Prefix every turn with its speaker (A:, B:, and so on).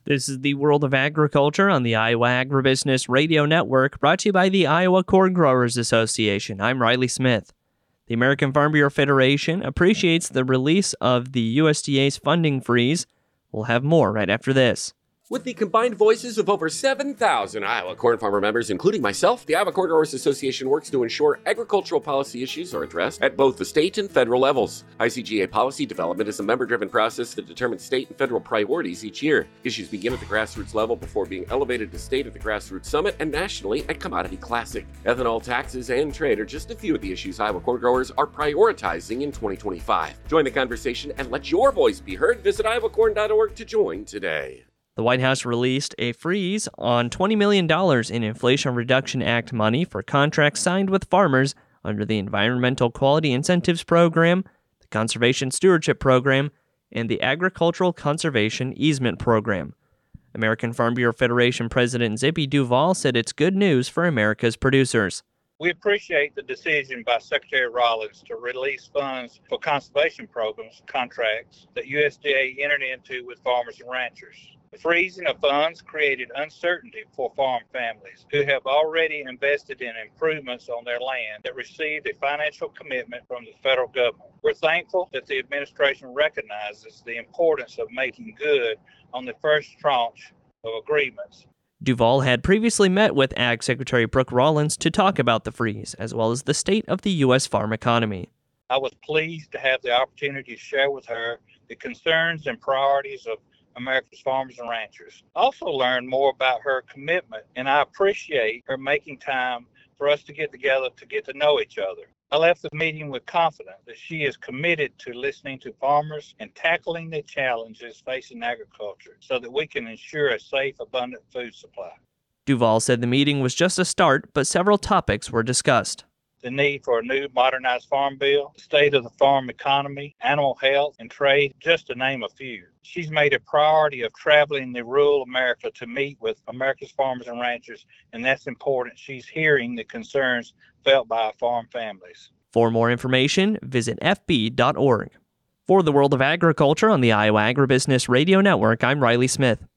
A: This is the World of Agriculture on the Iowa Agribusiness Radio Network, brought to you by the Iowa Corn Growers Association. I'm Riley Smith. The American Farm Bureau Federation appreciates the release of the USDA's funding freeze. We'll have more right after this.
B: With the combined voices of over 7,000 Iowa corn farmer members, including myself, the Iowa Corn Growers Association works to ensure agricultural policy issues are addressed at both the state and federal levels. ICGA policy development is a member-driven process that determines state and federal priorities each year. Issues begin at the grassroots level before being elevated to state at the Grassroots Summit and nationally at Commodity Classic. Ethanol, taxes, and trade are just a few of the issues Iowa corn growers are prioritizing in 2025. Join the conversation and let your voice be heard. Visit iowacorn.org to join today.
A: The White House released a freeze on $20 million in Inflation Reduction Act money for contracts signed with farmers under the Environmental Quality Incentives Program, the Conservation Stewardship Program, and the Agricultural Conservation Easement Program. American Farm Bureau Federation President Zippy Duvall said it's good news for America's producers.
C: We appreciate the decision by Secretary Rollins to release funds for conservation programs contracts that USDA entered into with farmers and ranchers. The freezing of funds created uncertainty for farm families who have already invested in improvements on their land that received a financial commitment from the federal government. We're thankful that the administration recognizes the importance of making good on the first tranche of agreements.
A: Duvall had previously met with Ag Secretary Brooke Rollins to talk about the freeze, as well as the state of the U.S. farm economy.
C: I was pleased to have the opportunity to share with her the concerns and priorities of America's farmers and ranchers. I also learned more about her commitment, and I appreciate her making time for us to get together to get to know each other. I left the meeting with confidence that she is committed to listening to farmers and tackling the challenges facing agriculture so that we can ensure a safe, abundant food supply.
A: Duvall said the meeting was just a start, but several topics were discussed.
C: The need for a new modernized farm bill, the state of the farm economy, animal health, and trade, just to name a few. She's made a priority of traveling to rural America to meet with America's farmers and ranchers, and that's important. She's hearing the concerns felt by farm families.
A: For more information, visit fb.org. For the World of Agriculture on the Iowa Agribusiness Radio Network, I'm Riley Smith.